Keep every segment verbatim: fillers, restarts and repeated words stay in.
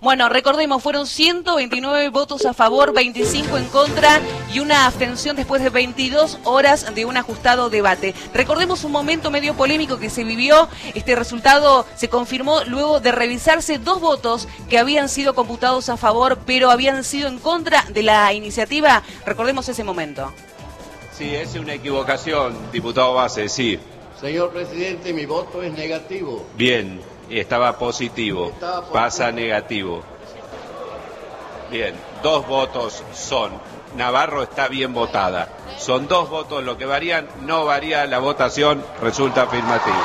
Bueno, recordemos, fueron ciento veintinueve votos a favor, veinticinco en contra y una abstención después de veintidós horas de un ajustado debate. Recordemos un momento medio polémico que se vivió. Este resultado se confirmó luego de revisarse dos votos que habían sido computados a favor, pero habían sido en contra de la iniciativa. Recordemos ese momento. Sí, es una equivocación, diputado Base, sí. Señor presidente, mi voto es negativo. Bien, estaba positivo, Estaba positivo. Pasa negativo. Bien, dos votos son. Navarro está bien votada. Son dos votos lo que varían, no varía la votación, resulta afirmativo.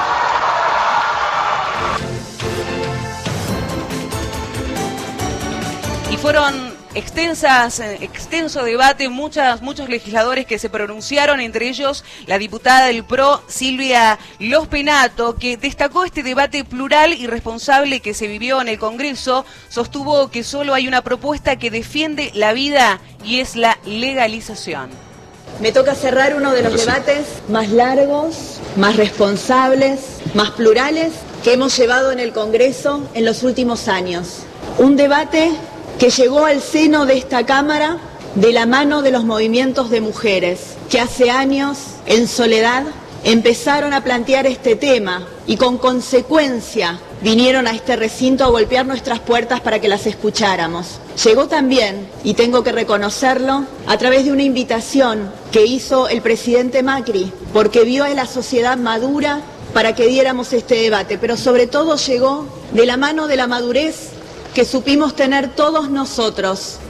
Y fueron extensas, extenso debate, muchas, muchos legisladores que se pronunciaron, entre ellos la diputada del P R O, Silvia Lospenato, que destacó este debate plural y responsable que se vivió en el Congreso. Sostuvo que solo hay una propuesta que defiende la vida y es la legalización. Me toca cerrar uno de los debates más largos, más responsables, más plurales que hemos llevado en el Congreso en los últimos años. Un debate que llegó al seno de esta Cámara de la mano de los movimientos de mujeres, que hace años, en soledad, empezaron a plantear este tema y con consecuencia vinieron a este recinto a golpear nuestras puertas para que las escucháramos. Llegó también, y tengo que reconocerlo, a través de una invitación que hizo el presidente Macri, porque vio a la sociedad madura para que diéramos este debate, pero sobre todo llegó de la mano de la madurez que supimos tener todos nosotros